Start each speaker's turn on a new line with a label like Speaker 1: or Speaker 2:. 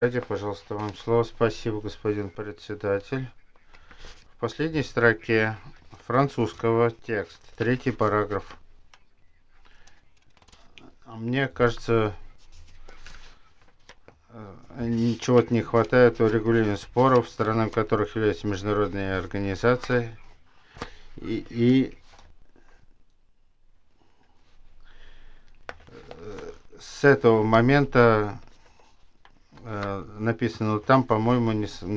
Speaker 1: Дайте, пожалуйста, вам слово. Спасибо, господин председатель. В последней строке французского текста, третий параграф. Мне кажется, ничего-то не хватает урегулирования споров, сторонами которых являются международные организации. И с этого момента написано там, по-моему, не